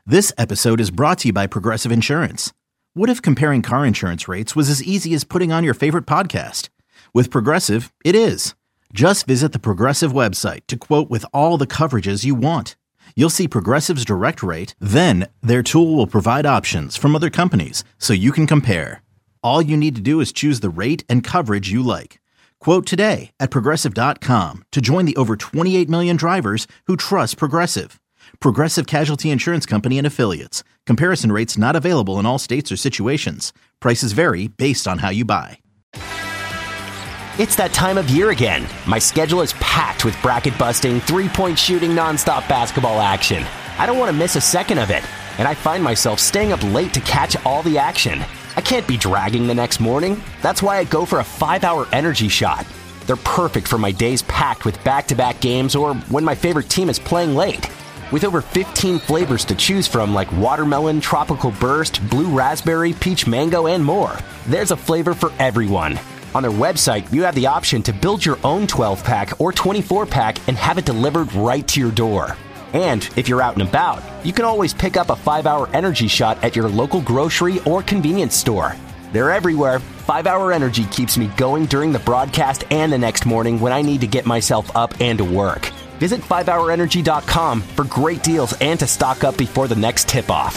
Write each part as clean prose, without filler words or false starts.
This episode is brought to you by Progressive Insurance. What if comparing car insurance rates was as easy as putting on your favorite podcast? With Progressive, it is. Just visit the Progressive website to quote with all the coverages you want. You'll see Progressive's direct rate, then their tool will provide options from other companies so you can compare. All you need to do is choose the rate and coverage you like. Quote today at Progressive.com to join the over 28 million drivers who trust Progressive. Progressive Casualty Insurance Company and Affiliates. Comparison rates not available in all states or situations. Prices vary based on how you buy. It's that time of year again. My schedule is packed with bracket-busting, three-point shooting, nonstop basketball action. I don't want to miss a second of it, and I find myself staying up late to catch all the action. I can't be dragging the next morning. That's why I go for a 5-hour energy shot. They're perfect for my days packed with back-to-back games or when my favorite team is playing late. With over 15 flavors to choose from like watermelon, tropical burst, blue raspberry, peach mango, and more, there's a flavor for everyone. On their website, you have the option to build your own 12-pack or 24-pack and have it delivered right to your door. And if you're out and about, you can always pick up a 5-hour energy shot at your local grocery or convenience store. They're everywhere. 5-hour energy keeps me going during the broadcast and the next morning when I need to get myself up and to work. Visit 5hourenergy.com for great deals and to stock up before the next tip-off.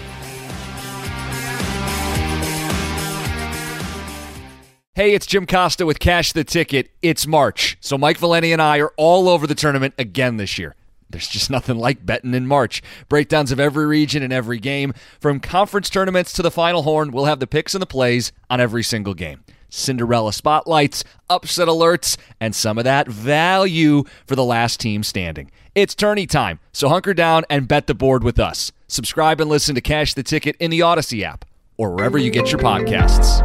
Hey, it's Jim Costa with Cash the Ticket. It's March, so Mike Valeni and I are all over the tournament again this year. There's just nothing like betting in March. Breakdowns of every region and every game. From conference tournaments to the Final Horn, we'll have the picks and the plays on every single game. Cinderella spotlights, upset alerts, and some of that value for the last team standing. It's tourney time, so hunker down and bet the board with us. Subscribe and listen to Cash the Ticket in the Odyssey app or wherever you get your podcasts.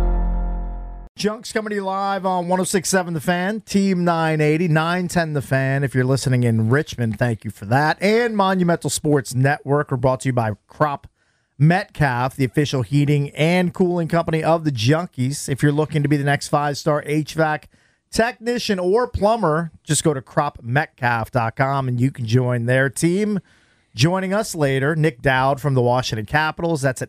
Junk's coming to you live on 106.7 The Fan, Team 980, 910 The Fan. If you're listening in Richmond, thank you for that. And Monumental Sports Network. We're brought to you by Crop Metcalf, the official heating and cooling company of the Junkies. If you're looking to be the next 5-star HVAC technician or plumber, just go to cropmetcalf.com and you can join their team. Joining us later, Nick Dowd from the Washington Capitals. That's at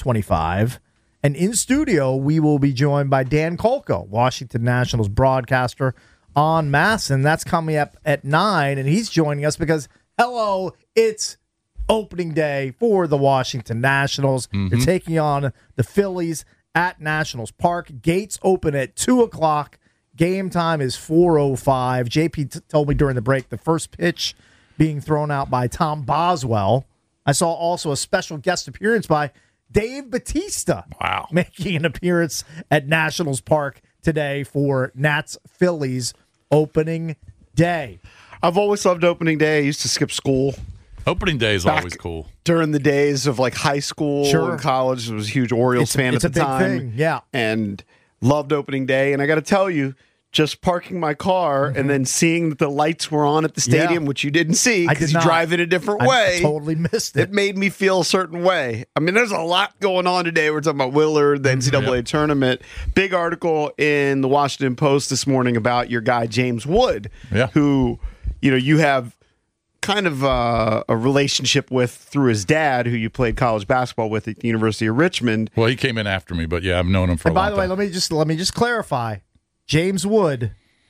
8:25. And in studio, we will be joined by Dan Kolko, Washington Nationals broadcaster on MASN. That's coming up at 9, and he's joining us because, hello, it's opening day for the Washington Nationals. They're taking on the Phillies at Nationals Park. Gates open at 2 o'clock. Game time is 4:05. JP told me during the break the first pitch being thrown out by Tom Boswell. I saw also a special guest appearance by Dave Bautista. Wow. Making an appearance at Nationals Park today for Nats Phillies opening day. I've always loved opening day. I used to skip school. Opening day is always cool. During the days of like high school and college, I was a huge Orioles fan at the time. It's a big thing, yeah. And loved opening day. And I got to tell you, just parking my car and then seeing that the lights were on at the stadium, which you didn't see because you drive in a different way. I totally missed it. It made me feel a certain way. I mean, there's a lot going on today. We're talking about Willard, the NCAA tournament. Big article in the Washington Post this morning about your guy, James Wood, who, you have kind of a relationship with through his dad, who you played college basketball with at the University of Richmond. Well, he came in after me, but I've known him for a long time. By the way, let me just clarify. James Wood,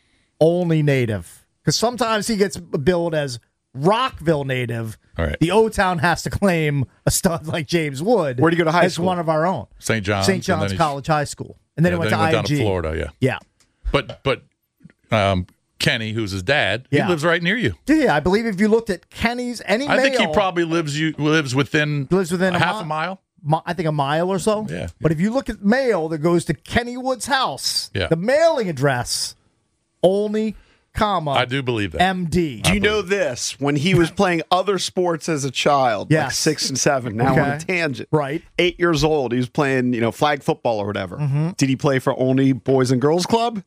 only native. Because sometimes he gets billed as Rockville native. All right. The O-Town has to claim a stud like James Wood. Where'd he go to high school? As one of our own. St. John's. St. John's College High School. And then he went to IMG. Down to Florida, Yeah. But Kenny, who's his dad, he lives right near you. Yeah, I believe if you looked at Kenny's, I think he probably lives within half a mile. I think a mile or so. Yeah. But if you look at mail that goes to Kenny Wood's house, Yeah. the mailing address, only, I do believe that. MD. Do you know this? When he was playing other sports as a child, like 6 and 7, now on a tangent. Right. 8 years old, he was playing, flag football or whatever. Did he play for only Boys and Girls Club?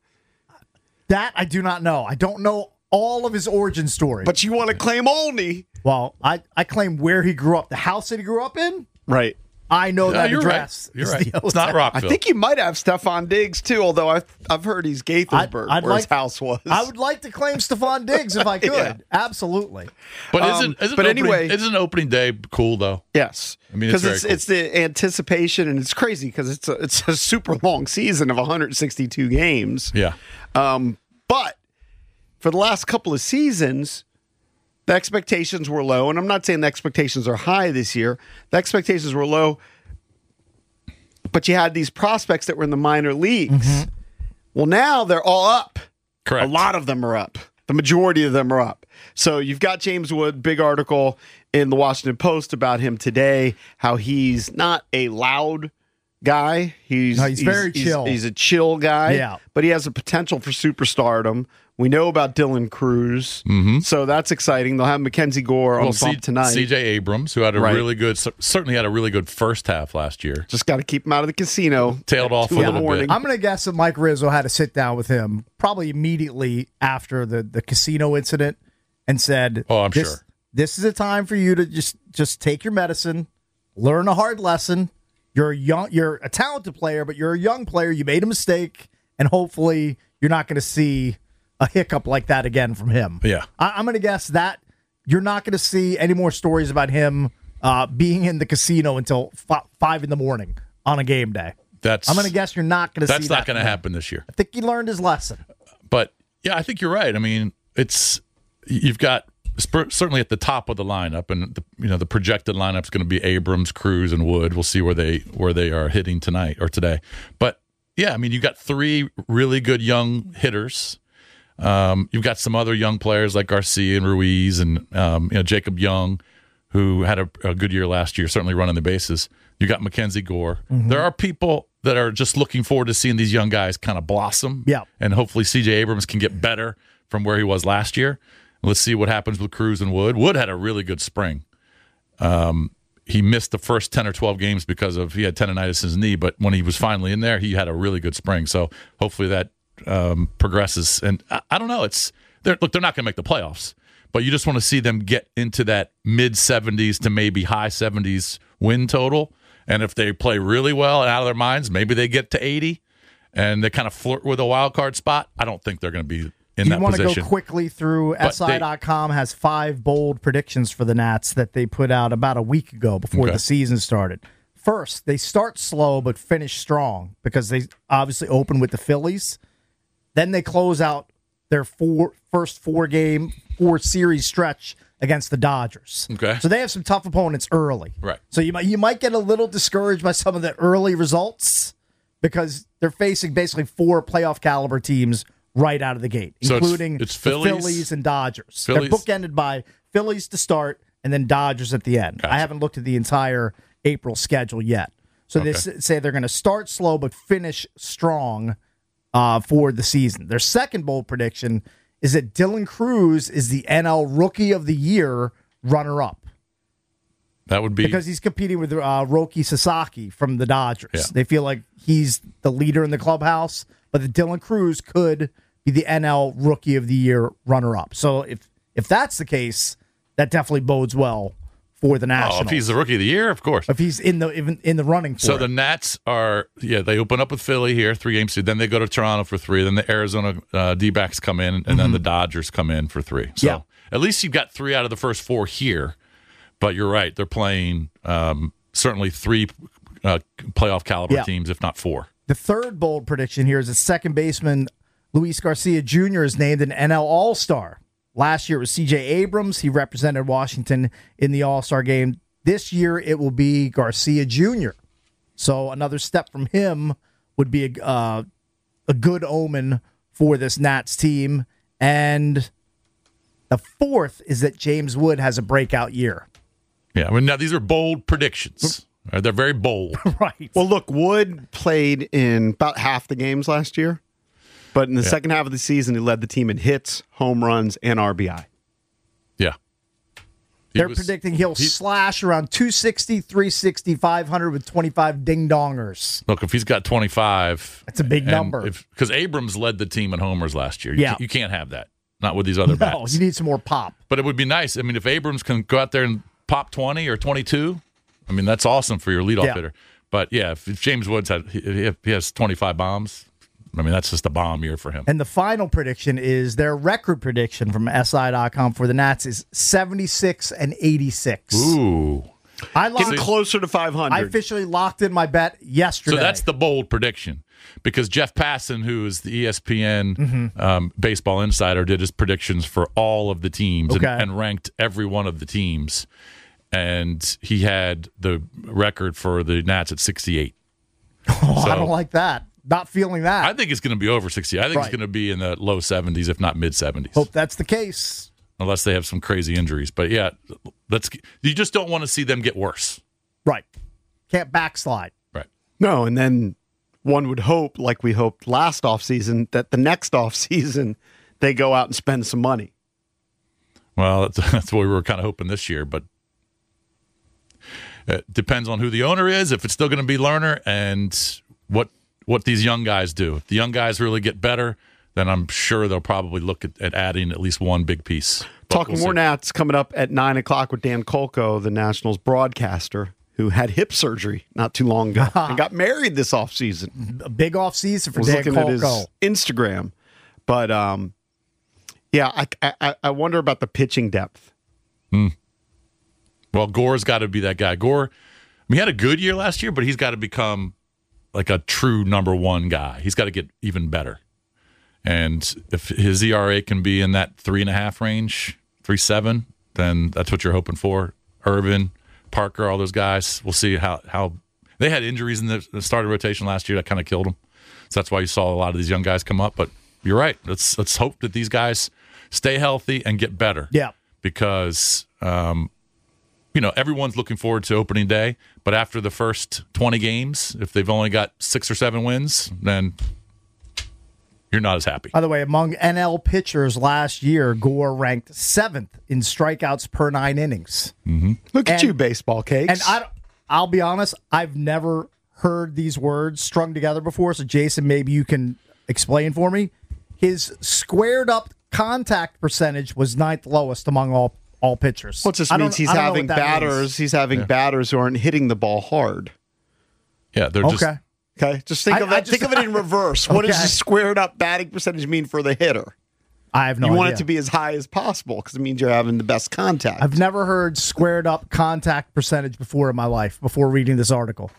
That I do not know. I don't know all of his origin story. But you want to claim only. Well, I claim where he grew up, the house that he grew up in. Right. I know that you're address. Right. You're right. It's not Rockville. I think you might have Stephon Diggs too, although I've heard he's Gaithersburg, where his house was. I would like to claim Stephon Diggs if I could. Yeah. Absolutely. But isn't opening day cool though? Yes, I mean, because cool. it's the anticipation, and it's crazy because it's a super long season of 162 games. Yeah, but for the last couple of seasons, the expectations were low, and I'm not saying the expectations are high this year. The expectations were low, but you had these prospects that were in the minor leagues. Mm-hmm. Well, now they're all up. Correct. A lot of them are up. The majority of them are up. So you've got James Wood, big article in the Washington Post about him today, how he's not a loud guy. He's very chill. He's a chill guy, yeah. But he has a potential for superstardom. We know about Dylan Cruz, so that's exciting. They'll have Mackenzie Gore on the bump tonight. C.J. Abrams, who had certainly had a really good first half last year. Just got to keep him out of the casino. Tailed off a little bit. I'm going to guess that Mike Rizzo had to sit down with him probably immediately after the casino incident and said, "Oh, I'm sure this is a time for you to just take your medicine, learn a hard lesson. You're a talented player, but you're a young player. You made a mistake, and hopefully you're not going to see a hiccup like that again from him." Yeah. I'm going to guess that you're not going to see any more stories about him being in the casino until 5 in the morning on a game day. I'm going to guess you're not going to see that. That's not going to happen this year. I think he learned his lesson. But, yeah, I think you're right. I mean, you've got certainly at the top of the lineup, and the projected lineup is going to be Abrams, Cruz, and Wood. We'll see where they are hitting tonight or today. But, yeah, I mean, you've got 3 really good young hitters. You've got some other young players like Garcia and Ruiz and Jacob Young, who had a good year last year, certainly running the bases. You got Mackenzie Gore. Mm-hmm. There are people that are just looking forward to seeing these young guys kind of blossom. Yeah. And hopefully C.J. Abrams can get better from where he was last year. Let's see what happens with Cruz and Wood. Wood had a really good spring. He missed the first 10 or 12 games because he had tendonitis in his knee, but when he was finally in there, he had a really good spring. So hopefully that progresses. And I don't know. They're not going to make the playoffs, but you just want to see them get into that mid 70s to maybe high 70s win total. And if they play really well and out of their minds, maybe they get to 80 and they kind of flirt with a wild card spot. I don't think they're going to be in that position. You want to go quickly through SI.com has 5 bold predictions for the Nats that they put out about a week ago before the season started. First, they start slow but finish strong because they obviously open with the Phillies. Then they close out their first 4-series stretch against the Dodgers. Okay. So they have some tough opponents early. Right. So you might get a little discouraged by some of the early results because they're facing basically 4 playoff caliber teams right out of the gate, including it's the Phillies and Dodgers. They're bookended by Phillies to start and then Dodgers at the end. Gotcha. I haven't looked at the entire April schedule yet. So they say they're going to start slow but finish strong for the season. Their second bold prediction is that Dylan Cruz is the NL Rookie of the Year runner-up. That would be because he's competing with Roki Sasaki from the Dodgers. Yeah. They feel like he's the leader in the clubhouse, but that Dylan Cruz could be the NL Rookie of the Year runner-up. So if that's the case, that definitely bodes well for the Nationals. If he's the Rookie of the Year, of course. If he's in the running for it. The Nats they open up with Philly here, 3 games, then they go to Toronto for 3, then the Arizona D-backs come in, and then the Dodgers come in for 3. So at least you've got 3 out of the first 4 here, but you're right, they're playing certainly 3 playoff caliber teams, if not 4. The third bold prediction here is that second baseman Luis Garcia Jr. is named an NL All-Star. Last year it was C.J. Abrams. He represented Washington in the All-Star game. This year it will be Garcia Jr. So another step from him would be a good omen for this Nats team. And the fourth is that James Wood has a breakout year. Yeah, I mean, now these are bold predictions. They're very bold. Right. Well, look, Wood played in about half the games last year. But in the second half of the season, he led the team in hits, home runs, and RBI. Yeah. They're predicting he'll slash around 260, 360, 500 with 25 ding-dongers. Look, if he's got 25... That's a big number. Because Abrams led the team in homers last year. You can't have that. Not with these other No, bats. you need some more pop. But it would be nice. I mean, if Abrams can go out there and pop 20 or 22, I mean, that's awesome for your leadoff hitter. But, yeah, if James Woods if he has 25 bombs, I mean, that's just a bomb year for him. And the final prediction is their record prediction from SI.com for the Nats is 76-86. Ooh. Getting closer to 500. I officially locked in my bet yesterday. So that's the bold prediction. Because Jeff Passan, who is the ESPN baseball insider, did his predictions for all of the teams and ranked every one of the teams. And he had the record for the Nats at 68. Oh, so, I don't like that. Not feeling that. I think it's going to be over 60. I think it's going to be in the low 70s, if not mid 70s. Hope that's the case. Unless they have some crazy injuries. But yeah, you just don't want to see them get worse. Right. Can't backslide. Right. No, and then one would hope, like we hoped last offseason, that the next offseason they go out and spend some money. Well, that's what we were kind of hoping this year, but it depends on who the owner is, if it's still going to be Lerner, and what these young guys do. If the young guys really get better, then I'm sure they'll probably look at adding at least one big piece. Talking more Nats coming up at 9 o'clock with Dan Kolko, the Nationals broadcaster, who had hip surgery not too long ago and got married this offseason. A big offseason for Dan Kolko. At his Instagram. But, yeah, I wonder about the pitching depth. Well, Gore's got to be that guy. Gore, I mean, he had a good year last year, but he's got to become like a true number one guy. He's got to get even better. And if his ERA can be in that 3.5 range, 3.7, then that's what you're hoping for. Irvin, Parker, all those guys. We'll see how they had injuries in the starting rotation last year that kind of killed them. So that's why you saw a lot of these young guys come up. But you're right. Let's hope that these guys stay healthy and get better. Yeah. Because everyone's looking forward to opening day, but after the first 20 games, if they've only got 6 or 7 wins, then you're not as happy. By the way, among NL pitchers last year, Gore ranked 7th in strikeouts per 9 innings. Mm-hmm. Look at you, baseball cakes. And I'll be honest, I've never heard these words strung together before, so Jason, maybe you can explain for me. His squared up contact percentage was 9th lowest among all pitchers. Well, it just means he's having batters. Means. He's having batters who aren't hitting the ball hard. Yeah, they're just okay. Just think of it. Think of it in reverse. What does the squared up batting percentage mean for the hitter? I have no idea. You want it to be as high as possible because it means you're having the best contact. I've never heard squared up contact percentage before in my life. Before reading this article,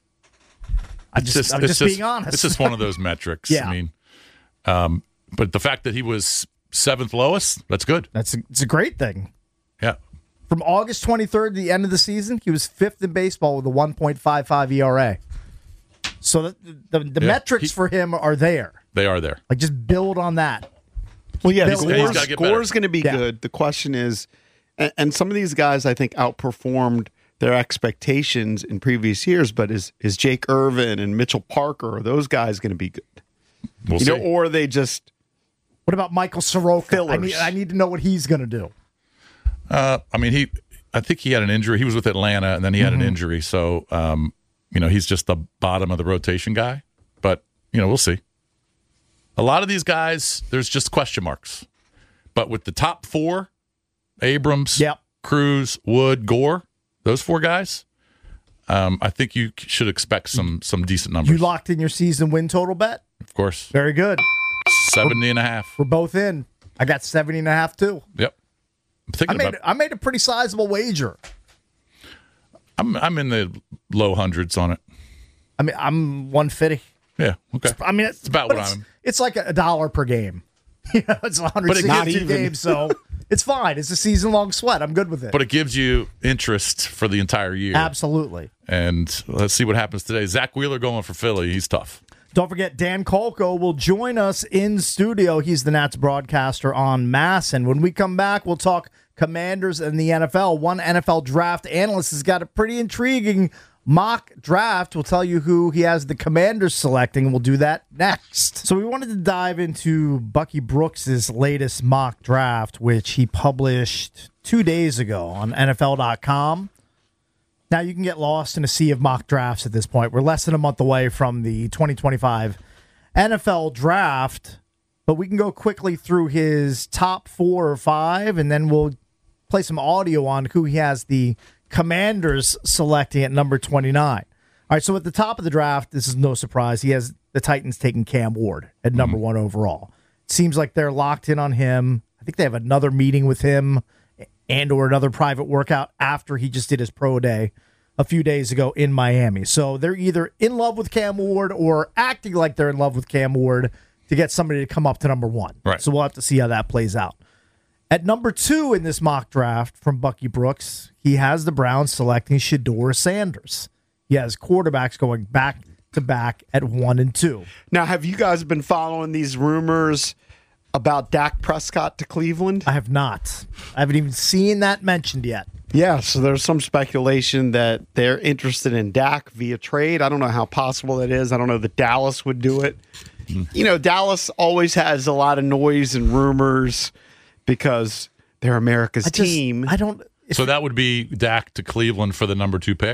I'm just being honest. It's just one of those metrics. Yeah. I mean, but the fact that he was 7th lowest, that's good. It's a great thing. Yeah. From August 23rd to the end of the season, he was 5th in baseball with a 1.55 ERA. So the metrics for him are there. They are there. Like, just build on that. Well, yeah, Gore's going to be good. The question is, and some of these guys I think outperformed their expectations in previous years, but is Jake Irvin and Mitchell Parker, are those guys going to be good? We'll see. Or are they just... What about Michael Soroka? Fillers. I need to know what he's going to do. I think he had an injury. He was with Atlanta, and then he had an injury. So, he's just the bottom of the rotation guy. But, we'll see. A lot of these guys, there's just question marks. But with the top 4, Abrams, Cruz, Wood, Gore, those 4 guys, I think you should expect some decent numbers. You locked in your season win total bet? Of course. Very good. 70.5. We're both in. I got 70.5 too. Yep. I made a pretty sizable wager. I'm in the low hundreds on it. I mean, I'm 150. Yeah. Okay. I mean, it's about what I'm. It's like $1 per game. It's 162 games, so it's fine. It's a season-long sweat. I'm good with it. But it gives you interest for the entire year. Absolutely. And let's see what happens today. Zach Wheeler going for Philly. He's tough. Don't forget, Dan Kolko will join us in studio. He's the Nats broadcaster on Mass. And when we come back, we'll talk Commanders and the NFL. One NFL draft analyst has got a pretty intriguing mock draft. We'll tell you who he has the Commanders selecting, and we'll do that next. So we wanted to dive into Bucky Brooks' latest mock draft, which he published 2 days ago on NFL.com. Now, you can get lost in a sea of mock drafts at this point. We're less than a month away from the 2025 NFL draft, but we can go quickly through his top 4 or 5, and then we'll play some audio on who he has the Commanders selecting at number 29. All right, so at the top of the draft, this is no surprise. He has the Titans taking Cam Ward at number 1 overall. It seems like they're locked in on him. I think they have another meeting with him and or another private workout after he just did his pro day a few days ago in Miami. So they're either in love with Cam Ward or acting like they're in love with Cam Ward to get somebody to come up to number 1. Right. So we'll have to see how that plays out. At number 2 in this mock draft from Bucky Brooks, he has the Browns selecting Shedeur Sanders. He has quarterbacks going back to back at 1 and 2. Now, have you guys been following these rumors about Dak Prescott to Cleveland? I have not. I haven't even seen that mentioned yet. Yeah, so there's some speculation that they're interested in Dak via trade. I don't know how possible that is. I don't know that Dallas would do it. You know, Dallas always has a lot of noise and rumors because they're America's team. So that would be Dak to Cleveland for the number 2 pick?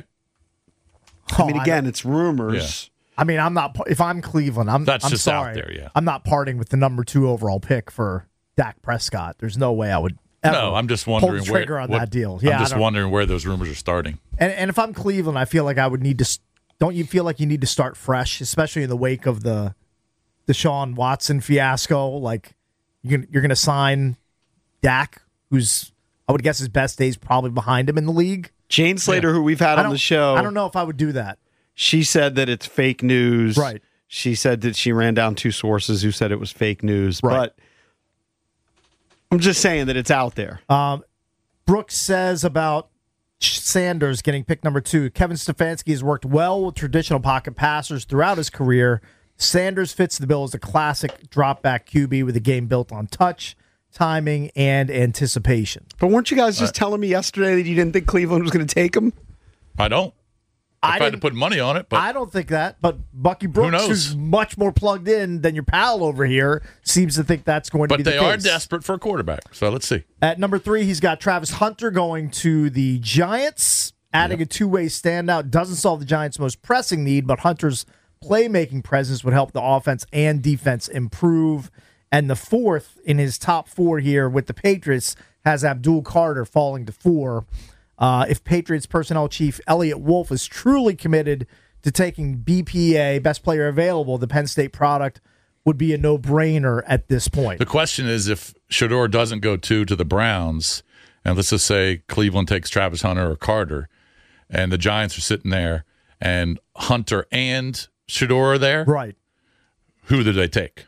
I mean, again, it's rumors. Yeah. I mean, I'm not. If I'm Cleveland, I'm just sorry. Out there, yeah. I'm not parting with the number 2 overall pick for Dak Prescott. There's no way I would ever I'm just wondering pull the trigger on that deal. Yeah, I'm just wondering where those rumors are starting. And if I'm Cleveland, I feel like I would need to. Don't you feel like you need to start fresh, especially in the wake of the Deshaun Watson fiasco? Like you're going to sign Dak, who's I would guess his best days probably behind him in the league. Jane Slater, who we've had on the show. I don't know if I would do that. She said that it's fake news. Right. She said that she ran down 2 sources who said it was fake news. Right. But I'm just saying that it's out there. Brooks says about Sanders getting pick number 2. Kevin Stefanski has worked well with traditional pocket passers throughout his career. Sanders fits the bill as a classic drop-back QB with a game built on touch, timing, and anticipation. But weren't you guys just telling me yesterday that you didn't think Cleveland was going to take him? I don't. I tried to put money on it, but I don't think that. But Bucky Brooks, who's much more plugged in than your pal over here, seems to think that's going to be the case. But they are desperate for a quarterback, so let's see. At number 3, he's got Travis Hunter going to the Giants, adding a two-way standout. Doesn't solve the Giants' most pressing need, but Hunter's playmaking presence would help the offense and defense improve. And the 4th in his top 4 here with the Patriots has Abdul Carter falling to 4. If Patriots personnel chief Elliott Wolf is truly committed to taking BPA, best player available, the Penn State product would be a no-brainer at this point. The question is if Shedeur doesn't go 2 to the Browns, and let's just say Cleveland takes Travis Hunter or Carter, and the Giants are sitting there, and Hunter and Shedeur are there, right? Who do they take?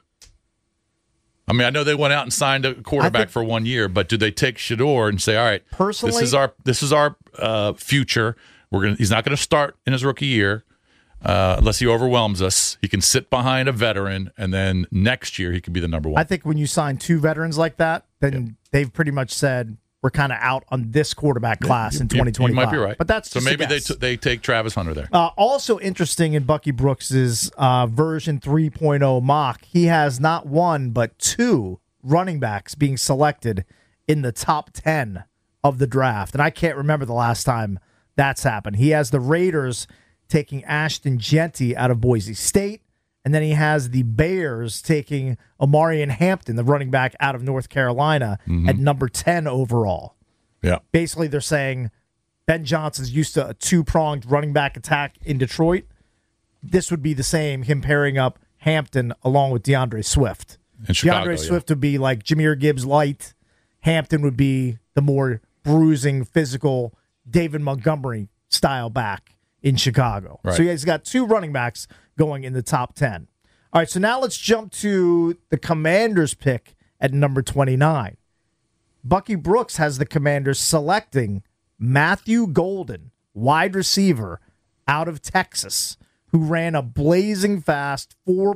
I mean, I know they went out and signed a quarterback for 1 year, but do they take Shedeur and say, "All right, personally, this is our future. He's not going to start in his rookie year unless he overwhelms us. He can sit behind a veteran, and then next year he can be the number 1." I think when you sign 2 veterans like that, then they've pretty much said we're kind of out on this quarterback class in 2025. You might be right, but that's so maybe they take Travis Hunter there. Also interesting in Bucky Brooks's version 3.0 mock, he has not 1 but 2 running backs being selected in the top 10 of the draft, and I can't remember the last time that's happened. He has the Raiders taking Ashton Jeanty out of Boise State, and then he has the Bears taking Omarion Hampton, the running back out of North Carolina, at number 10 overall. Yeah. Basically, they're saying Ben Johnson's used to a 2-pronged running back attack in Detroit. This would be the same, him pairing up Hampton along with DeAndre Swift. In Chicago, Swift would be like Jahmyr Gibbs light. Hampton would be the more bruising, physical David Montgomery style back in Chicago. Right. So he's got 2 running backs going in the top 10. All right, so now let's jump to the Commanders pick at number 29. Bucky Brooks has the Commanders selecting Matthew Golden, wide receiver out of Texas, who ran a blazing fast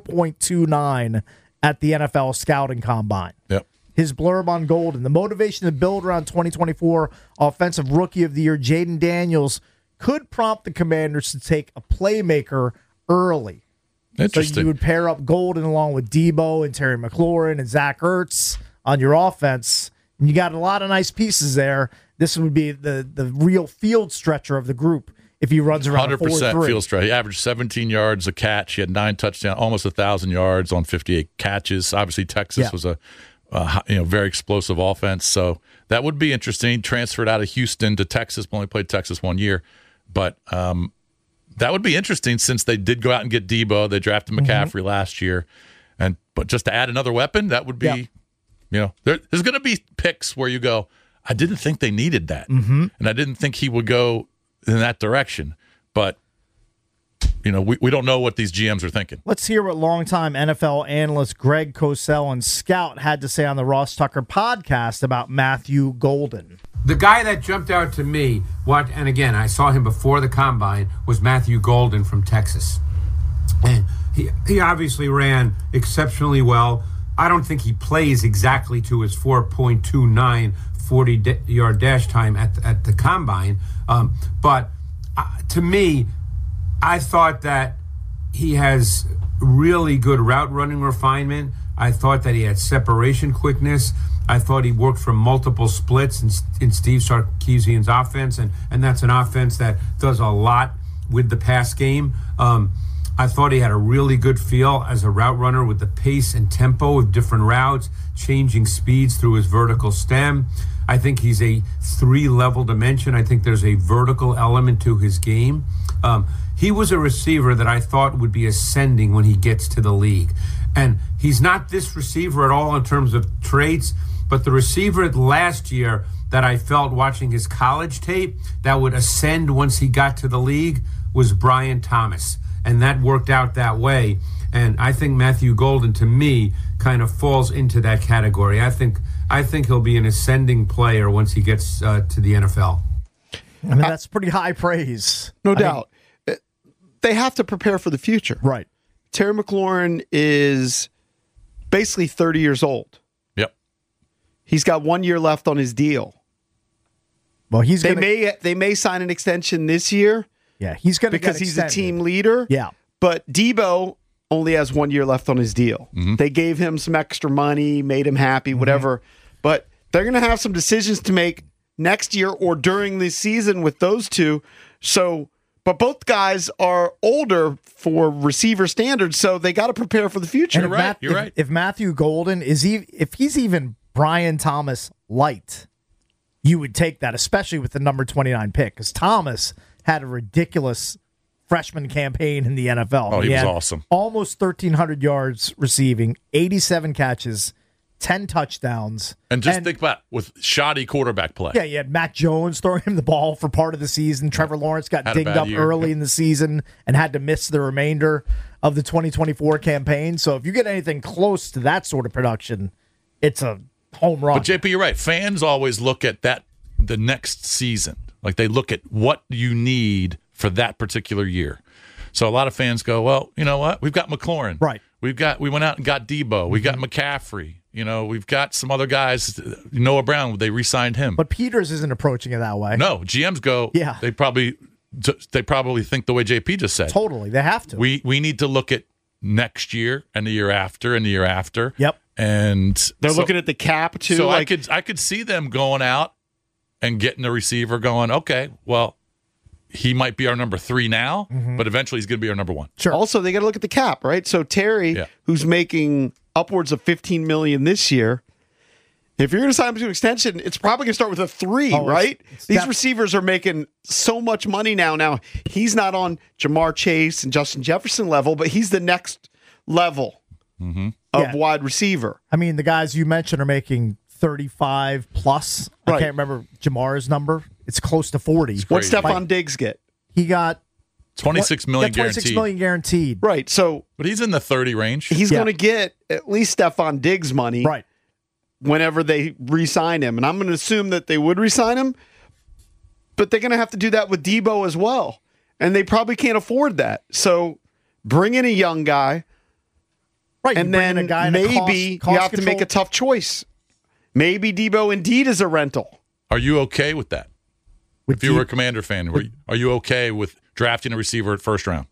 4.29 at the NFL Scouting Combine. Yep. His blurb on Golden, the motivation to build around 2024 Offensive Rookie of the Year Jaden Daniels could prompt the Commanders to take a playmaker early. Interesting. So you would pair up Golden along with Debo and Terry McLaurin and Zach Ertz on your offense. And you got a lot of nice pieces there. This would be the real field stretcher of the group if he runs around 100% field stretch. He averaged 17 yards a catch. He had 9 touchdowns, almost 1,000 yards on 58 catches. Obviously, Texas was a very explosive offense. So that would be interesting. Transferred out of Houston to Texas, only played Texas 1 year. But that would be interesting since they did go out and get Debo. They drafted McCaffrey last year. But just to add another weapon, that would be, there's going to be picks where you go, I didn't think they needed that. And I didn't think he would go in that direction. But we don't know what these GMs are thinking. Let's hear what longtime NFL analyst Greg Cosell and Scout had to say on the Ross Tucker podcast about Matthew Golden. The guy that jumped out to me, and again, I saw him before the Combine, was Matthew Golden from Texas. And he obviously ran exceptionally well. I don't think he plays exactly to his 4.29 40-yard dash time at the Combine. But to me, I thought that he has really good route running refinement. I thought that he had separation quickness. I thought he worked from multiple splits in Steve Sarkisian's offense, and that's an offense that does a lot with the pass game. I thought he had a really good feel as a route runner with the pace and tempo of different routes, changing speeds through his vertical stem. I think he's a 3-level dimension. I think there's a vertical element to his game. He was a receiver that I thought would be ascending when he gets to the league. And he's not this receiver at all in terms of traits, but the receiver last year that I felt watching his college tape that would ascend once he got to the league was Brian Thomas. And that worked out that way. And I think Matthew Golden, to me, kind of falls into that category. I think he'll be an ascending player once he gets to the NFL. I mean, that's pretty high praise. No doubt. They have to prepare for the future. Right. Terry McLaurin is basically 30 years old. Yep. He's got 1 year left on his deal. Well, they may sign an extension this year. Yeah, he's going to because he's a team leader. Yeah. But Debo only has 1 year left on his deal. Mm-hmm. They gave him some extra money, made him happy, whatever. But they're going to have some decisions to make next year or during the season with those two. But both guys are older for receiver standards, so they got to prepare for the future. You're right. If Matthew Golden if he's even Brian Thomas light, you would take that, especially with the number 29 pick, because Thomas had a ridiculous freshman campaign in the NFL. Oh, he was awesome. Almost 1,300 yards receiving, 87 catches, 10 touchdowns. And think about with shoddy quarterback play. Yeah, you had Mac Jones throwing him the ball for part of the season. Trevor Lawrence got dinged up early in the season and had to miss the remainder of the 2024 campaign. So if you get anything close to that sort of production, it's a home run. But JP, you're right. Fans always look at the next season. Like they look at what you need for that particular year. So a lot of fans go, well, you know what? We've got McLaurin. Right. We went out and got Debo. We got McCaffrey. We've got some other guys. Noah Brown, they re-signed him. But Peters isn't approaching it that way. No, GMs go. Yeah. They probably think the way JP just said. Totally, they have to. We need to look at next year and the year after and the year after. Yep. And they're looking at the cap too. So I could see them going out and getting a receiver going, okay, well, he might be our number 3 now, but eventually he's going to be our number 1. Sure. Also, they got to look at the cap, right? So Terry, who's making upwards of $15 million this year, if you're going to sign him to an extension, it's probably going to start with a 3, right? These receivers are making so much money now. Now, he's not on Jamar Chase and Justin Jefferson level, but he's the next level of wide receiver. I mean, the guys you mentioned are making 35 plus. Right. I can't remember Jamar's number. It's close to 40. What's Stephon Diggs get? He got $26 million guaranteed. $26 million guaranteed. Right. So, but he's in the 30 range. He's going to get at least Stephon Diggs money. Right. Whenever they re-sign him. And I'm going to assume that they would re-sign him, but they're going to have to do that with Debo as well. And they probably can't afford that. So bring in a young guy. Right. And then a guy maybe cost you have to make a tough choice. Maybe Debo indeed is a rental. Are you okay with that? If you were a Commander fan, are you okay with drafting a receiver at first round?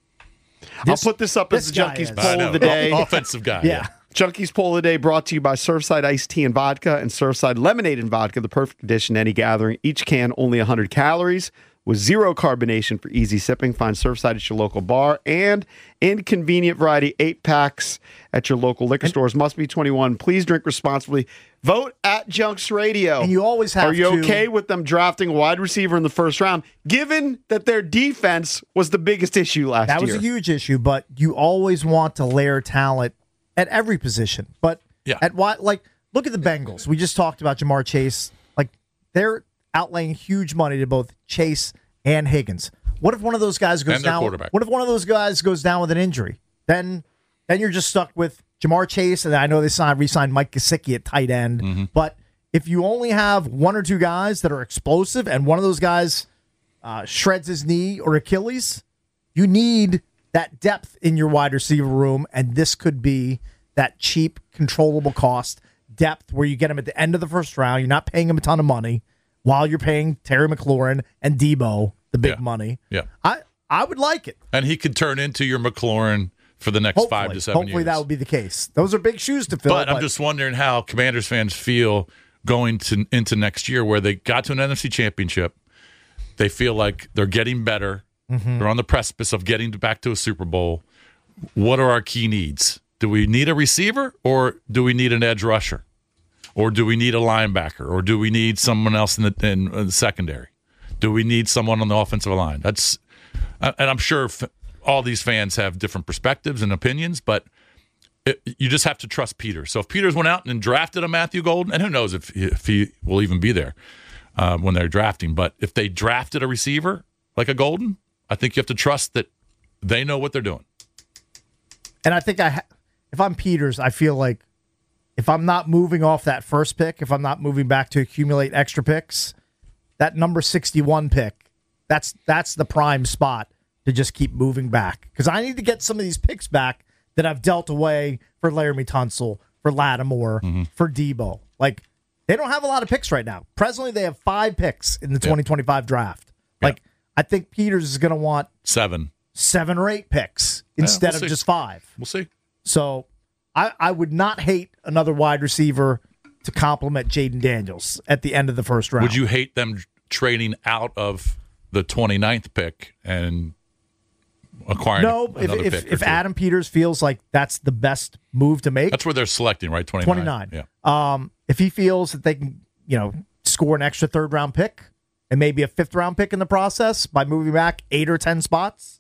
I'll put this up as the Junkies poll of the day. Offensive guy. Yeah. Junkies poll of the day brought to you by Surfside Iced Tea and Vodka and Surfside Lemonade and Vodka, the perfect addition to any gathering. Each can only 100 calories. with zero carbonation for easy sipping. Find Surfside at your local bar and in convenient variety 8-packs at your local liquor stores. Must be 21. Please drink responsibly. Vote at Junks Radio. And you always have to. Are you okay with them drafting a wide receiver in the first round, given that their defense was the biggest issue last year? That was a huge issue, but you always want to layer talent at every position. But at what, like, look at the Bengals. We just talked about Jamar Chase. Like, they're outlaying huge money to both Chase and Higgins. What if one of those guys goes down? What if one of those guys goes down with an injury? Then you're just stuck with Jamar Chase, and I know they re-signed Mike Gesicki at tight end. But if you only have one or two guys that are explosive, and one of those guys shreds his knee or Achilles, you need that depth in your wide receiver room, and this could be that cheap, controllable cost depth where you get him at the end of the first round. You're not paying him a ton of money while you're paying Terry McLaurin and Debo the big money. Yeah, I would like it. And he could turn into your McLaurin for the next 5 to 7 years. Hopefully that would be the case. Those are big shoes to fill. But I'm just wondering how Commanders fans feel going into next year, where they got to an NFC championship. They feel like they're getting better. They're on the precipice of getting back to a Super Bowl. What are our key needs? Do we need a receiver, or do we need an edge rusher? Or do we need a linebacker? Or do we need someone else in the secondary? Do we need someone on the offensive line? And I'm sure all these fans have different perspectives and opinions, but you just have to trust Peters. So if Peters went out and drafted a Matthew Golden, and who knows if he will even be there when they're drafting, but if they drafted a receiver like a Golden, I think you have to trust that they know what they're doing. And I think if I'm Peters, I feel like if I'm not moving off that first pick, if I'm not moving back to accumulate extra picks, that number 61 pick, that's the prime spot to just keep moving back. Because I need to get some of these picks back that I've dealt away for Laramie Tunsil, for Lattimore, for Debo. Like, they don't have a lot of picks right now. Presently, they have 5 picks in the 2025 draft. Like, I think Peters is going to want 7 or 8 picks instead of just 5. We'll see. So I would not hate another wide receiver to complement Jaden Daniels at the end of the first round. Would you hate them trading out of the 29th pick and acquiring another pick? If Adam Peters feels like that's the best move to make. That's where they're selecting, right? 29. Yeah. If he feels that they can, score an extra third-round pick and maybe a fifth-round pick in the process by moving back 8 or 10 spots,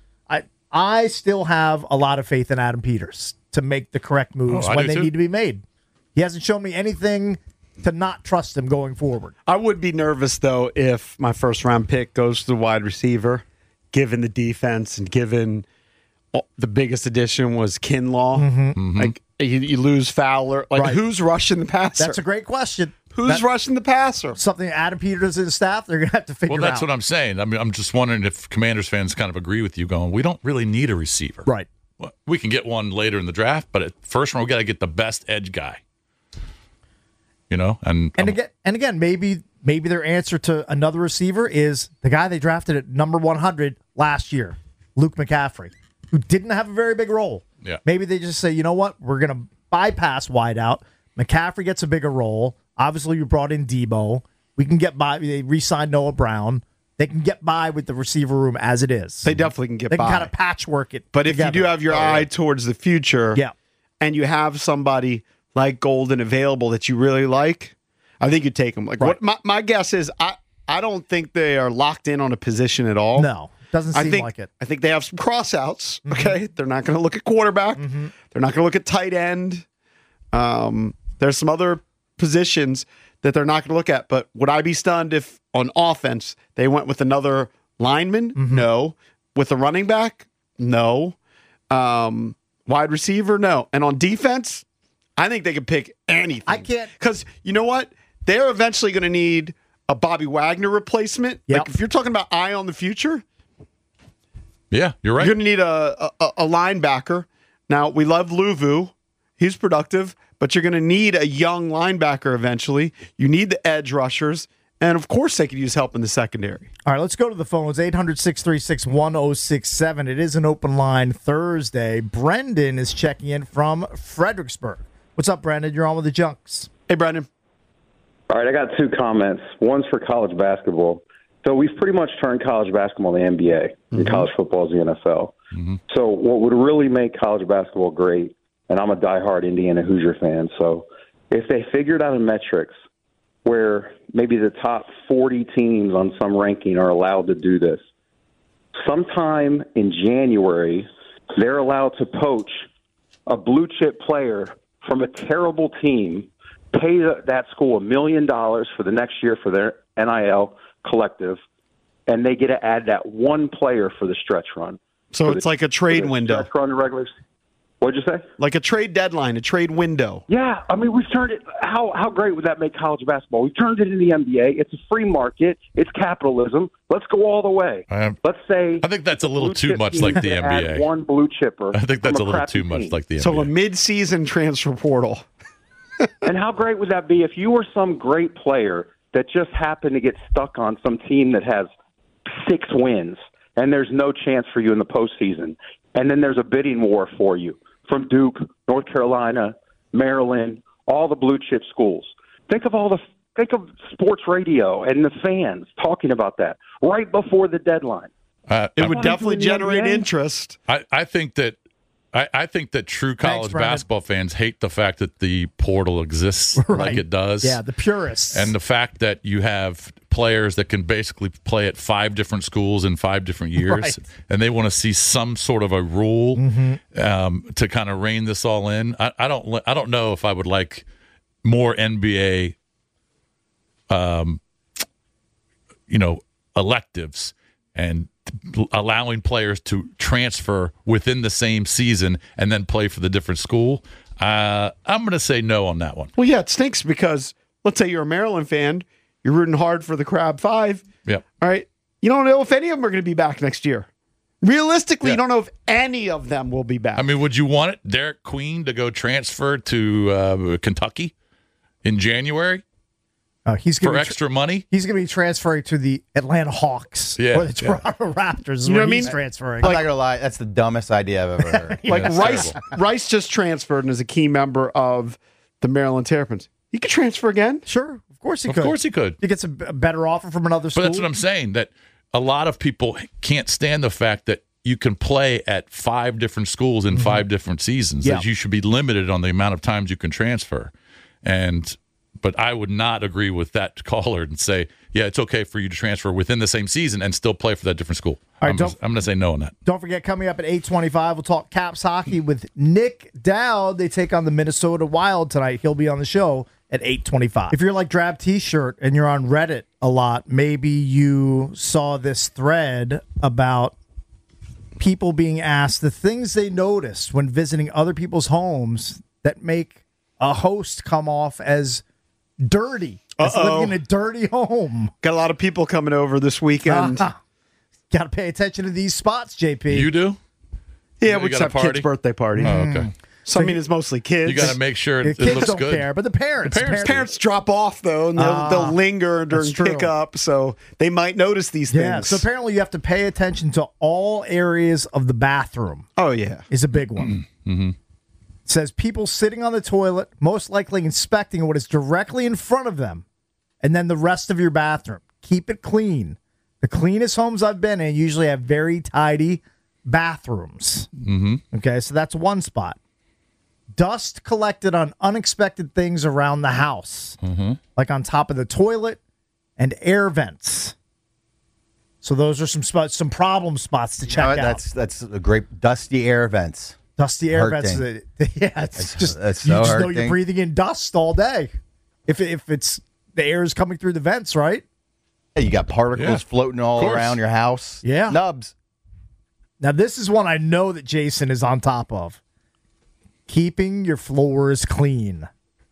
I still have a lot of faith in Adam Peters to make the correct moves when they need to be made. He hasn't shown me anything to not trust him going forward. I would be nervous, though, if my first-round pick goes to the wide receiver, given the defense and given the biggest addition was Kinlaw. Like, you lose Fowler. Like, who's rushing the passer? That's a great question. Who's rushing the passer? Something Adam Peters and his staff, they're going to have to figure out. Well, that's what I'm saying. I mean, I'm just wondering if Commanders fans kind of agree with you going, we don't really need a receiver. Right. Well, we can get one later in the draft, but at first round, we got to get the best edge guy. And again, maybe their answer to another receiver is the guy they drafted at number 100 last year, Luke McCaffrey, who didn't have a very big role. Yeah. Maybe they just say, you know what, we're going to bypass wideout. McCaffrey gets a bigger role. Obviously, you brought in Debo. We can get by. They re-signed Noah Brown. They can get by with the receiver room as it is. They definitely can get by. They can kind of patchwork it. But together. If you do have your eye towards the future, and you have somebody like Golden available that you really like, I think you take them. Like, what my guess is, I don't think they are locked in on a position at all. No, doesn't seem like it. I think they have some crossouts. Okay, they're not going to look at quarterback. They're not going to look at tight end. There's some other positions that they're not going to look at. But would I be stunned if on offense they went with another lineman? No. With a running back? No. Wide receiver? No. And on defense, I think they could pick anything. I can't. Because you know what? They're eventually going to need a Bobby Wagner replacement. Yep. Like, if you're talking about eye on the future, yeah, you're right. You're going to need a linebacker. Now, we love Luvu. He's productive, but you're going to need a young linebacker eventually. You need the edge rushers. And, of course, they could use help in the secondary. All right, let's go to the phones. 800-636-1067. It is an open line Thursday. Brendan is checking in from Fredericksburg. What's up, Brendan? You're on with the Junks. Hey, Brendan. All right, I got 2 comments. One's for college basketball. So we've pretty much turned college basketball to the NBA and college football is the NFL. So what would really make college basketball great, and I'm a diehard Indiana Hoosier fan, so if they figured out a metrics where maybe the top 40 teams on some ranking are allowed to do this, sometime in January, they're allowed to poach a blue-chip player from a terrible team, pay that school $1 million for the next year for their NIL collective, and they get to add that one player for the stretch run. So it's like a trade window. Stretch run regular. What'd you say? Like a trade deadline, a trade window. Yeah, I mean, we've turned it. How great would that make college basketball? We've turned it into the NBA. It's a free market. It's capitalism. Let's go all the way. Let's say. I think that's a little too much like the NBA. One blue chipper. I think that's a little too much like the NBA. So a mid-season transfer portal. And how great would that be if you were some great player that just happened to get stuck on some team that has 6 wins and there's no chance for you in the postseason, and then there's a bidding war for you from Duke, North Carolina, Maryland, all the blue chip schools. Think of sports radio and the fans talking about that right before the deadline. It would definitely generate interest. I think that true college basketball fans hate the fact that the portal exists like it does. Yeah, the purists. And the fact that you have players that can basically play at 5 different schools in 5 different years, and they want to see some sort of a rule to kind of rein this all in. I don't know if I would like more NBA, electives and allowing players to transfer within the same season and then play for the different school. I'm going to say no on that one. Well, yeah, it stinks because let's say you're a Maryland fan, you're rooting hard for the Crab Five. Yep. All right. You don't know if any of them are going to be back next year. Realistically, you don't know if any of them will be back. I mean, would you want Derek Queen to go transfer to Kentucky in January? He's gonna for extra money. He's going to be transferring to the Atlanta Hawks or the Toronto Raptors. You know what I mean? He's transferring. I'm not going to lie. That's the dumbest idea I've ever heard. Like Rice just transferred and is a key member of the Maryland Terrapins. He could transfer again. Sure. Of course he could. Of course he could. He gets a better offer from another school. But that's what I'm saying, that a lot of people can't stand the fact that you can play at 5 different schools in 5 different seasons. Yeah. That you should be limited on the amount of times you can transfer. But I would not agree with that caller and say, yeah, it's okay for you to transfer within the same season and still play for that different school. All right, I'm going to say no on that. Don't forget, coming up at 8:25, we'll talk Caps hockey with Nick Dowd. They take on the Minnesota Wild tonight. He'll be on the show at 8:25. If you're like Drab T-shirt and you're on Reddit a lot, maybe you saw this thread about people being asked the things they noticed when visiting other people's homes that make a host come off as dirty. As living in a dirty home. Got a lot of people coming over this weekend. Got to pay attention to these spots, JP. You do? Yeah, we just have kids' birthday party. Oh, okay. So I mean, it's mostly kids. You got to make sure it kids looks don't good. care, but the parents. Parents drop off, though, and they'll linger during pickup, so they might notice these things. Yeah, so apparently you have to pay attention to all areas of the bathroom. Oh, yeah. Is a big one. It says people sitting on the toilet, most likely inspecting what is directly in front of them, and then the rest of your bathroom. Keep it clean. The cleanest homes I've been in usually have very tidy bathrooms. Okay, so that's one spot. Dust collected on unexpected things around the house, like on top of the toilet and air vents. So those are some problem spots to check out. That's a great dusty air vents. Dusty air vents. Yeah, it's just you just know you're breathing in dust all day. If it's the air is coming through the vents, right? Yeah, you got particles floating all around your house. Yeah, nubs. Now this is one I know that Jason is on top of. Keeping your floors clean.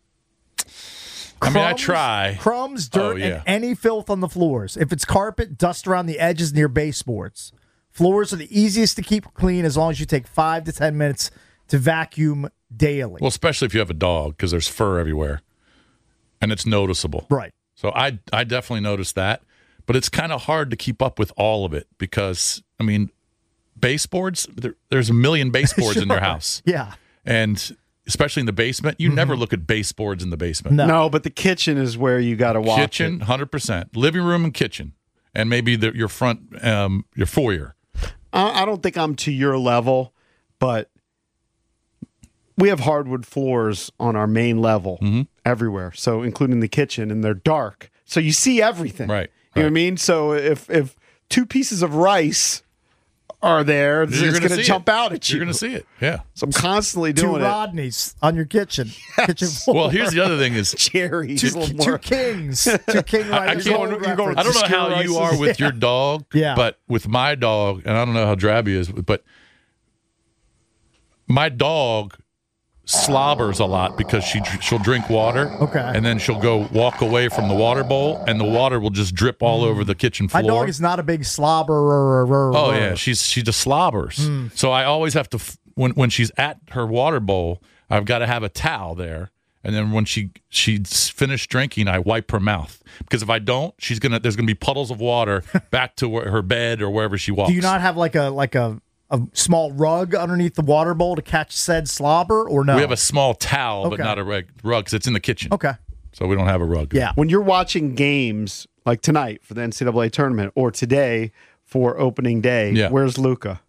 I try. Crumbs, dirt, and any filth on the floors. If it's carpet, dust around the edges near baseboards. Floors are the easiest to keep clean as long as you take 5 to 10 minutes to vacuum daily. Well, especially if you have a dog, because there's fur everywhere, and it's noticeable. Right. So I definitely noticed that, but it's kind of hard to keep up with all of it because, I mean, baseboards, there's a million baseboards in your house. Yeah. And especially in the basement, you never look at baseboards in the basement. No, but the kitchen is where you got to watch Kitchen, 100%. Living room and kitchen. and maybe your front, your foyer. I don't think I'm to your level, but we have hardwood floors on our main level everywhere, so including the kitchen, and they're dark, so you see everything. Right. You know what I mean? So if 2 pieces of rice are there, it's going to jump out at you. You're going to see it. Yeah. So I'm constantly doing 2 Rodneys on your kitchen floor. Well, here's the other thing is Jerry. 2 kings. 2 king Riders. You're going I don't know how you are with your dog, but with my dog, and I don't know how Drabby is, but my dog slobbers a lot because she'll drink water, and then she'll go walk away from the water bowl, and the water will just drip all over the kitchen floor. My dog is not a big slobberer. Oh yeah, she just slobbers. So I always have to when she's at her water bowl, I've got to have a towel there, and then when she's finished drinking, I wipe her mouth, because if I don't, there's gonna be puddles of water back to her bed or wherever she walks. Do you not have like a small rug underneath the water bowl to catch said slobber, or no? We have a small towel, but not a rug, because it's in the kitchen. Okay. So we don't have a rug. Yeah. When you're watching games like tonight for the NCAA tournament, or today for opening day, where's Luca?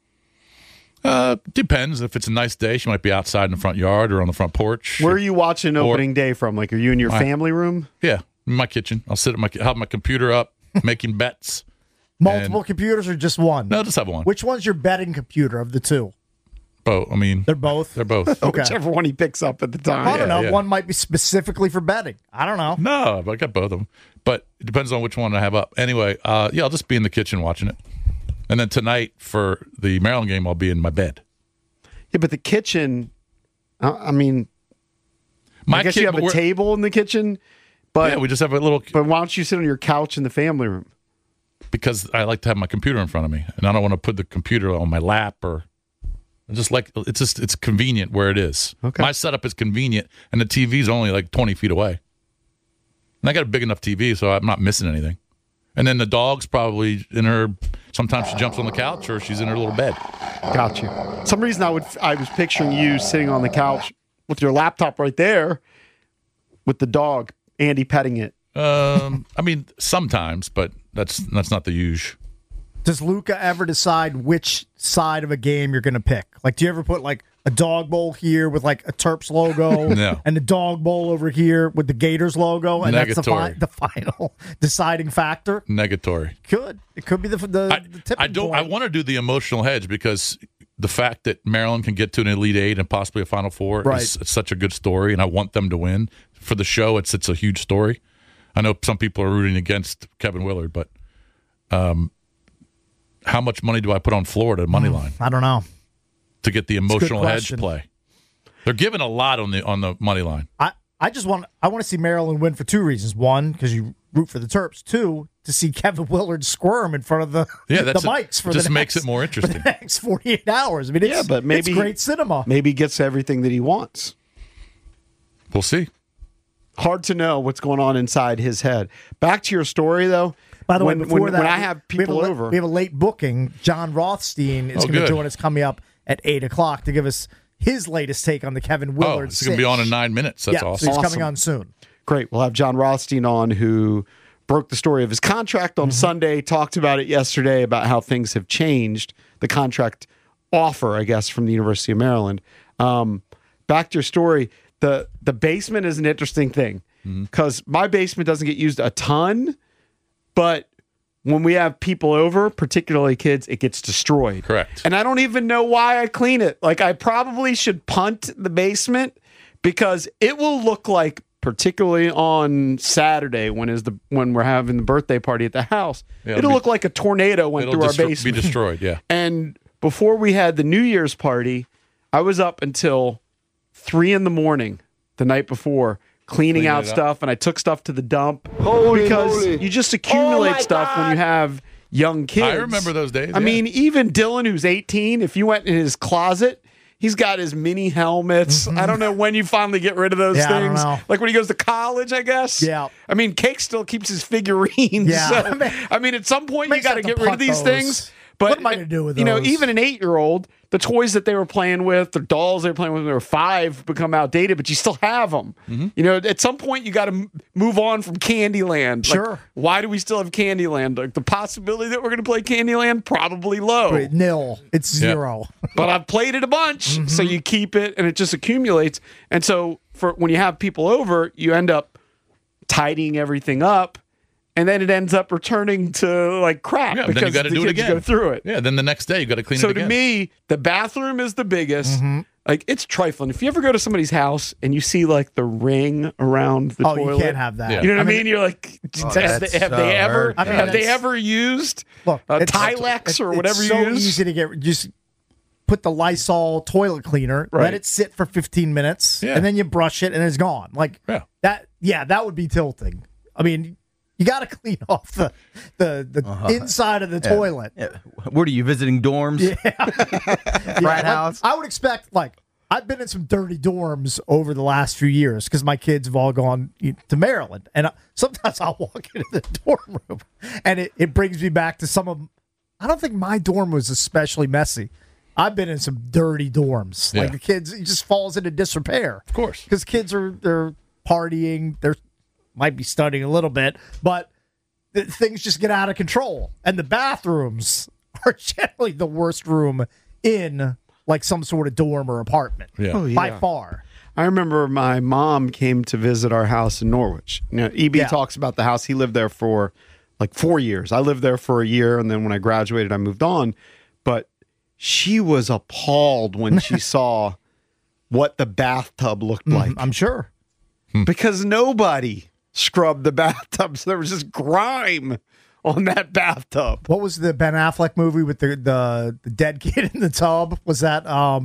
Depends. If it's a nice day, she might be outside in the front yard or on the front porch. Where are you watching opening day from? Like, are you in your family room? Yeah, in my kitchen. I'll sit at have my computer up, making bets. Multiple computers or just one? No, just have one. Which one's your betting computer of the 2? Both. I mean, they're both. They're both. Okay. Whichever one he picks up at the time. I don't know. One might be specifically for betting. I don't know. No, but I got both of them. But it depends on which one I have up. Anyway, I'll just be in the kitchen watching it. And then tonight for the Maryland game, I'll be in my bed. Yeah, but the kitchen, I mean, I guess you have a table in the kitchen. But yeah, we just have a little. But why don't you sit on your couch in the family room? Because I like to have my computer in front of me, and I don't want to put the computer on my lap, or it's convenient where it is. Okay. My setup is convenient, and the TV's only like 20 feet away, and I got a big enough TV, so I'm not missing anything. And then the dog's probably in her. Sometimes she jumps on the couch, or she's in her little bed. Got you. Some reason I was picturing you sitting on the couch with your laptop right there, with the dog, Andy petting it. I mean, sometimes, but that's not the usual. Does Luca ever decide which side of a game you're going to pick? Like, do you ever put like a dog bowl here with like a Terps logo, no, and a dog bowl over here with the Gators logo, and negatory. That's the final deciding factor? Negatory. It could be the tipping point. I want to do the emotional hedge, because the fact that Maryland can get to an Elite Eight and possibly a Final Four is such a good story, and I want them to win. For the show, it's a huge story. I know some people are rooting against Kevin Willard, but how much money do I put on Florida money line? I don't know. To get the emotional hedge play, they're giving a lot on the money line. I want to see Maryland win for 2 reasons. 1, because you root for the Terps. 2, to see Kevin Willard squirm in front of the mics for just makes it more interesting. For the next 48 hours. I mean, it's great cinema. Maybe he gets everything that he wants. We'll see. Hard to know what's going on inside his head. Back to your story, though. By the way, before that, when I have people over, we have a late booking. John Rothstein is going to join us coming up at 8:00 to give us his latest take on the Kevin Willard. It's going to be on in 9 minutes. That's awesome. So he's coming on soon. Great. We'll have John Rothstein on, who broke the story of his contract on Sunday, talked about it yesterday, about how things have changed, the contract offer, I guess, from the University of Maryland. Back to your story. The basement is an interesting thing, because my basement doesn't get used a ton, but when we have people over, particularly kids, it gets destroyed. Correct. And I don't even know why I clean it. Like, I probably should punt the basement, because it will look like, particularly on Saturday when we're having the birthday party at the house, it'll look like a tornado went through our basement. Be destroyed, yeah. And before we had the New Year's party, I was up until 3 a.m. the night before, cleaning out stuff, and I took stuff to the dump. Because you just accumulate stuff when you have young kids. I remember those days. I mean, even Dylan, who's 18, if you went in his closet, he's got his mini helmets. I don't know when you finally get rid of those things. I don't know. Like when he goes to college, I guess. Yeah. I mean, Cake still keeps his figurines. Yeah. So, I mean, at some point you got to get rid of these things. But what am I going to do with those? You know, even an 8-year-old, the toys that they were playing with, the dolls they were playing with when they were 5 become outdated, but you still have them. Mm-hmm. You know, at some point you got to move on from Candyland. Sure. Like, why do we still have Candyland? Like, the possibility that we're going to play Candyland, probably low. Wait, nil. It's 0. But I've played it a bunch, so you keep it, and it just accumulates. And so for when you have people over, you end up tidying everything up, and then it ends up returning to like crap. Yeah, because then you got to the do it kids again. Go through it. Yeah, then the next day you got to clean it So again. to me, the bathroom is the biggest. Like, it's trifling. If you ever go to somebody's house and you see like the ring around the toilet, you can't have that. Yeah. You know what I mean? You're like, have they ever? hurt. Have they ever used Tilex or whatever it's you so use? easy to get. Just put the Lysol toilet cleaner, let Right. it sit for 15 minutes, Yeah. and then you brush it, and it's gone. Like Yeah. that. Yeah, that would be tilting. I mean, you got to clean off the inside of the toilet. Yeah. What are you visiting dorms? Frat house? I would expect, like, I've been in some dirty dorms over the last few years because my kids have all gone to Maryland. And sometimes I'll walk into the dorm room and it brings me back to some of, I don't think my dorm was especially messy. I've been in some dirty dorms. Yeah. Like the kids, it just falls into disrepair. Of course. Because kids they're partying, they're might be studying a little bit, but things just get out of control. And the bathrooms are generally the worst room in like some sort of dorm or apartment. Yeah. Oh, By far. I remember my mom came to visit our house in Norwich. You know, EB talks about the house. He lived there for like 4 years. I lived there for a year, and then when I graduated, I moved on. But she was appalled when she saw what the bathtub looked like. I'm sure. Because nobody scrubbed the bathtub, so there was just grime on that bathtub. What was the Ben Affleck movie with the dead kid in the tub? Was that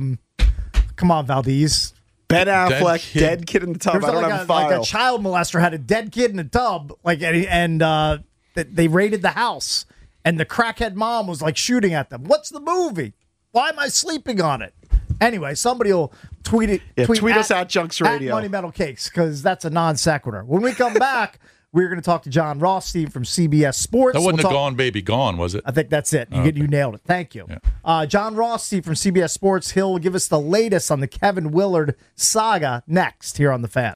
come on, Valdez? Ben Affleck, dead kid in the tub. There's I don't have a file. like a child molester had a dead kid in the tub, like, and they raided the house, and the crackhead mom was like shooting at them. What's the movie? Why am I sleeping on it? Anyway, somebody will tweet it. Yeah, tweet us at Junks Radio. At Money Metal Cakes, because that's a non sequitur. When we come back, we're going to talk to John Rothstein from CBS Sports. That wasn't a Gone Baby Gone, was it? I think that's it. You nailed it. Thank you. Yeah. John Rothstein from CBS Sports. He'll give us the latest on the Kevin Willard saga next here on The Fan.